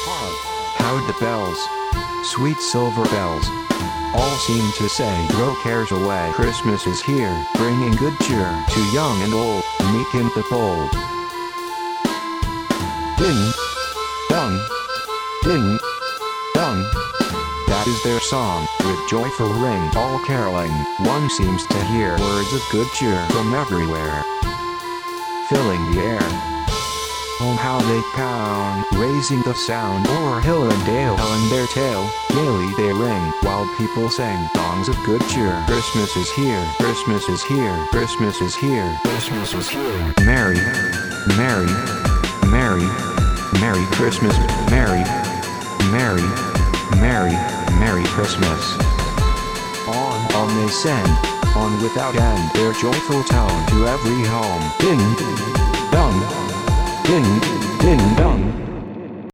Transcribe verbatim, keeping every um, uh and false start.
How the bells, sweet silver bells, all seem to say, throw cares away. Christmas is here, bringing good cheer to young and old, meek and the bold. Ding, dong, ding, dong. That is their song, with joyful ring, all caroling. One seems to hear words of good cheer from everywhere, filling the air. Oh, how they pound, raising the sound o'er hill and dale, and their tail, gaily they ring, while people sing songs of good cheer. Christmas is here, Christmas is here, Christmas is here, Christmas is here. Merry, merry, merry, merry Christmas, merry, merry, merry, merry Christmas. On, on they send, on without end, their joyful tone to every home. Ding, dong. Ding, ding, dong.